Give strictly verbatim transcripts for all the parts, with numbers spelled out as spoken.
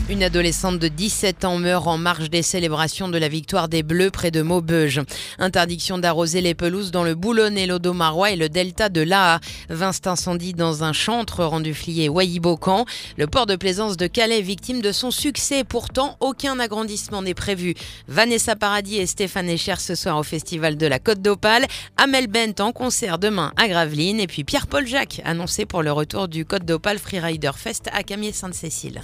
Une adolescente de dix-sept ans meurt en marge des célébrations de la victoire des Bleus près de Maubeuge. Interdiction d'arroser les pelouses dans le Boulonnais, l'Audomarois et le delta de l'A A. Vingt incendies dans un champ entre Randuflier et Wailly-Beaucamp. Le port de plaisance de Calais victime de son succès. Pourtant, aucun agrandissement n'est prévu. Vanessa Paradis et Stéphane Echer ce soir au Festival de la Côte d'Opale. Amel Bent en concert demain à Gravelines. Et puis Pierre-Paul Jacques annoncé pour le retour du Côte d'Opale Freerider Fest à Camier-Sainte-Cécile.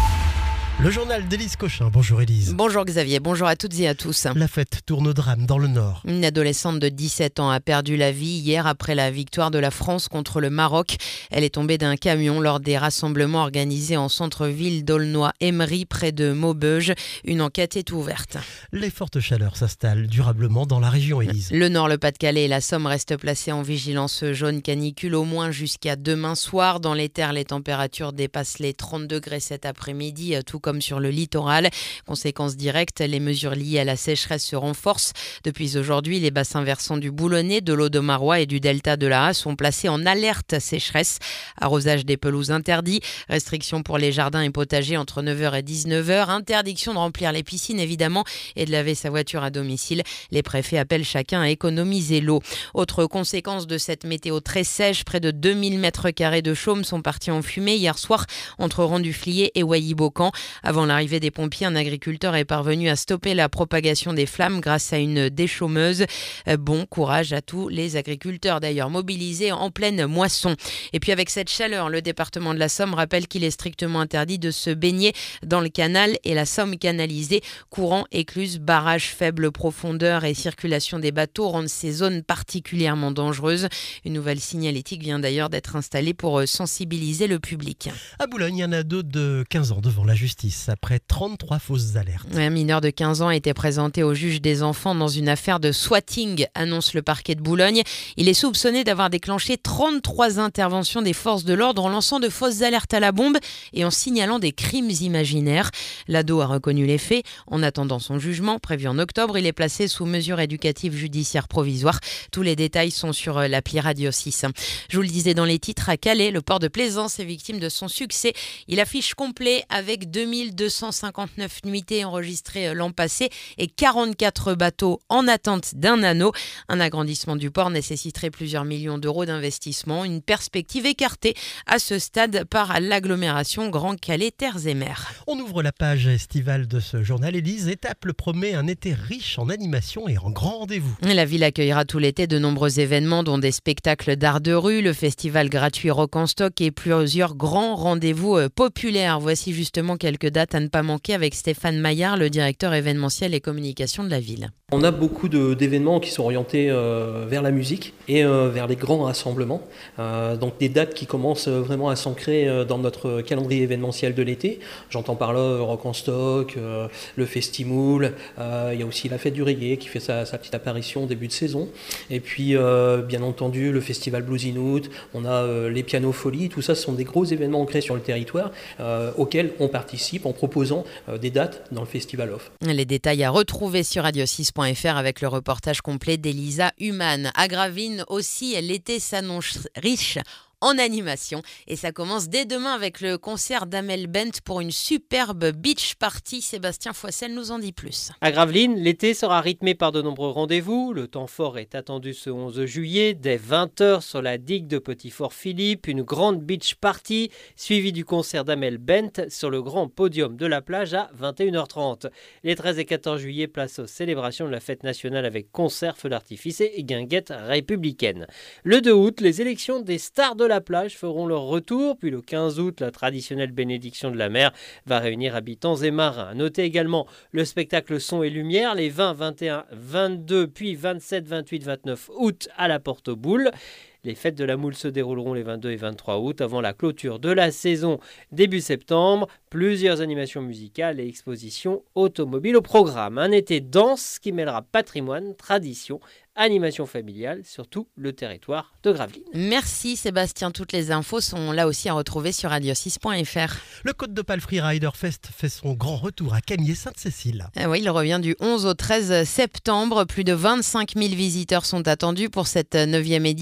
Le journal d'Élise Cochin. Bonjour Élise. Bonjour Xavier, bonjour à toutes et à tous. La fête tourne au drame dans le Nord. Une adolescente de dix-sept ans a perdu la vie hier après la victoire de la France contre le Maroc. Elle est tombée d'un camion lors des rassemblements organisés en centre-ville d'Aulnoy-Emery près de Maubeuge. Une enquête est ouverte. Les fortes chaleurs s'installent durablement dans la région, Élise. Le Nord, le Pas-de-Calais et la Somme restent placés en vigilance jaune canicule au moins jusqu'à demain soir. Dans les terres, les températures dépassent les trente degrés cet après-midi, tout comme comme sur le littoral. Conséquence directe, les mesures liées à la sécheresse se renforcent. Depuis aujourd'hui, les bassins versants du Boulonnais, de l'Audomarois et du delta de l'A A sont placés en alerte sécheresse. Arrosage des pelouses interdit, restrictions pour les jardins et potagers entre neuf heures et dix-neuf heures, interdiction de remplir les piscines évidemment et de laver sa voiture à domicile. Les préfets appellent chacun à économiser l'eau. Autre conséquence de cette météo très sèche, près de deux mille mètres carrés de chaume sont partis en fumée hier soir entre Randuflier et Wailly-Beaucamp. Avant l'arrivée des pompiers, un agriculteur est parvenu à stopper la propagation des flammes grâce à une déchaumeuse. Bon courage à tous les agriculteurs d'ailleurs mobilisés en pleine moisson. Et puis avec cette chaleur, le département de la Somme rappelle qu'il est strictement interdit de se baigner dans le canal et la Somme canalisée. Courant, écluses, barrages, faible profondeur et circulation des bateaux rendent ces zones particulièrement dangereuses. Une nouvelle signalétique vient d'ailleurs d'être installée pour sensibiliser le public. À Boulogne, un ado de quinze ans devant la justice après trente-trois fausses alertes. Un mineur de quinze ans a été présenté au juge des enfants dans une affaire de swatting, annonce le parquet de Boulogne. Il est soupçonné d'avoir déclenché trente-trois interventions des forces de l'ordre en lançant de fausses alertes à la bombe et en signalant des crimes imaginaires. L'ado a reconnu les faits. En attendant son jugement, prévu en octobre, il est placé sous mesure éducative judiciaire provisoire. Tous les détails sont sur l'appli Radio six. Je vous le disais dans les titres, à Calais, le port de Plaisance est victime de son succès. Il affiche complet avec deux mille deux cent cinquante-neuf nuitées enregistrées l'an passé et quarante-quatre bateaux en attente d'un anneau. Un agrandissement du port nécessiterait plusieurs millions d'euros d'investissement. Une perspective écartée à ce stade par l'agglomération Grand Calais Terres et Mers. On ouvre la page estivale de ce journal. Élise, Étaples promet un été riche en animation et en grands rendez-vous. La ville accueillera tout l'été de nombreux événements dont des spectacles d'art de rue, le festival gratuit Rock en Stock et plusieurs grands rendez-vous populaires. Voici justement quelques dates à ne pas manquer avec Stéphane Maillard, le directeur événementiel et communication de la ville. On a beaucoup de, d'événements qui sont orientés euh, vers la musique et euh, vers les grands rassemblements. Euh, donc des dates qui commencent vraiment à s'ancrer euh, dans notre calendrier événementiel de l'été. J'entends par là euh, Rock en Stock, euh, le Festimoule, euh, il y a aussi la Fête du Reggae qui fait sa, sa petite apparition au début de saison. Et puis euh, bien entendu le Festival Blues in Out, on a euh, les Pianos Folies, tout ça ce sont des gros événements ancrés sur le territoire euh, auxquels on participe en proposant euh, des dates dans le Festival Off. Les détails à retrouver sur radio six point f r avec le reportage complet d'Elisa Humann. À Gravelines aussi, l'été s'annonce riche en animation et ça commence dès demain avec le concert d'Amel Bent pour une superbe beach party. Sébastien Foissel nous en dit plus. À Gravelines, l'été sera rythmé par de nombreux rendez-vous. Le temps fort est attendu ce onze juillet dès vingt heures sur la digue de Petit-Fort-Philippe, une grande beach party suivie du concert d'Amel Bent sur le grand podium de la plage à vingt et une heures trente. Les treize et quatorze juillet, place aux célébrations de la fête nationale avec concert, feux d'artifice et guinguettes républicaines. Le deux août, les élections des stars de la plage feront leur retour, puis le quinze août, la traditionnelle bénédiction de la mer va réunir habitants et marins. Notez également le spectacle Son et Lumière les vingt, vingt et un, vingt-deux, puis vingt-sept, vingt-huit, vingt-neuf août à la Porte aux Boules. Les fêtes de la moule se dérouleront les vingt-deux et vingt-trois août avant la clôture de la saison début septembre. Plusieurs animations musicales et expositions automobiles au programme. Un été dense qui mêlera patrimoine, tradition, animation familiale sur tout le territoire de Gravelines. Merci Sébastien, toutes les infos sont là aussi à retrouver sur radio six point f r. Le Côte d'Opale Freerider Fest fait son grand retour à Camier-Sainte-Cécile. Ah oui, il revient du onze au treize septembre. Plus de vingt-cinq mille visiteurs sont attendus pour cette neuvième édition.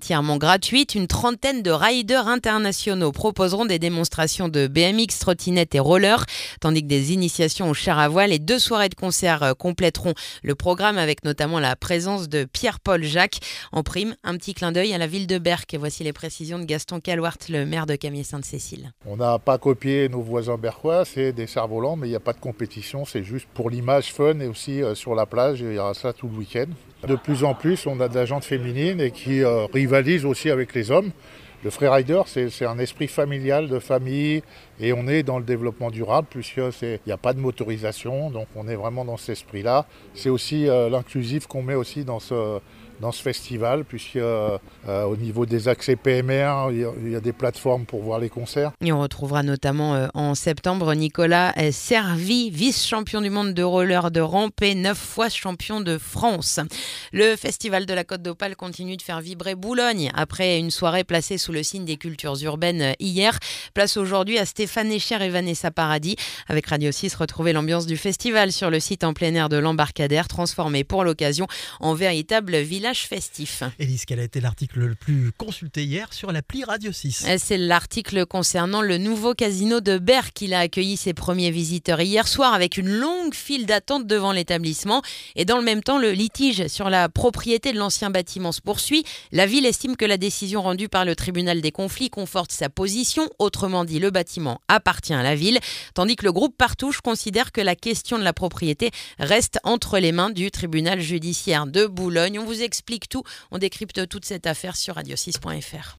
entièrement gratuite. Une trentaine de riders internationaux proposeront des démonstrations de B M X, trottinette et roller, tandis que des initiations au char à voile et deux soirées de concert compléteront le programme avec notamment la présence de Pierre-Paul Jacques. En prime, un petit clin d'œil à la ville de Berck. Voici les précisions de Gaston Calouart, le maire de Camier-Sainte-Cécile. On n'a pas copié nos voisins berquois, c'est des cerfs-volants, mais il n'y a pas de compétition, c'est juste pour l'image fun et aussi euh, sur la plage, il y aura ça tout le week-end. De plus en plus, on a de la gente féminine et qui euh, rivalise aussi avec les hommes. Le freerider, c'est, c'est un esprit familial, de famille, et on est dans le développement durable, puisqu'il n'y a pas de motorisation, donc on est vraiment dans cet esprit-là. C'est aussi euh, l'inclusif qu'on met aussi dans ce, dans ce festival, puisqu'au euh, euh, niveau des accès P M R, il y, y a des plateformes pour voir les concerts. Et on retrouvera notamment euh, en septembre Nicolas Servi, vice-champion du monde de roller de rampe et neuf fois champion de France. Le festival de la Côte d'Opale continue de faire vibrer Boulogne. Après une soirée placée sous le signe des cultures urbaines hier, place aujourd'hui à Stéphane Echer et Vanessa Paradis. Avec Radio six, retrouvez l'ambiance du festival sur le site en plein air de l'Embarcadère, transformé pour l'occasion en véritable village festif. Élise, quel a été l'article le plus consulté hier sur l'appli Radio six? C'est l'article concernant le nouveau casino de Berck. Il a accueilli ses premiers visiteurs hier soir avec une longue file d'attente devant l'établissement. Et dans le même temps, le litige sur la propriété de l'ancien bâtiment se poursuit. La ville estime que la décision rendue par le tribunal des conflits conforte sa position. Autrement dit, le bâtiment appartient à la ville. Tandis que le groupe Partouche considère que la question de la propriété reste entre les mains du tribunal judiciaire de Boulogne. On vous explique tout. On décrypte toute cette affaire sur radio six point f r.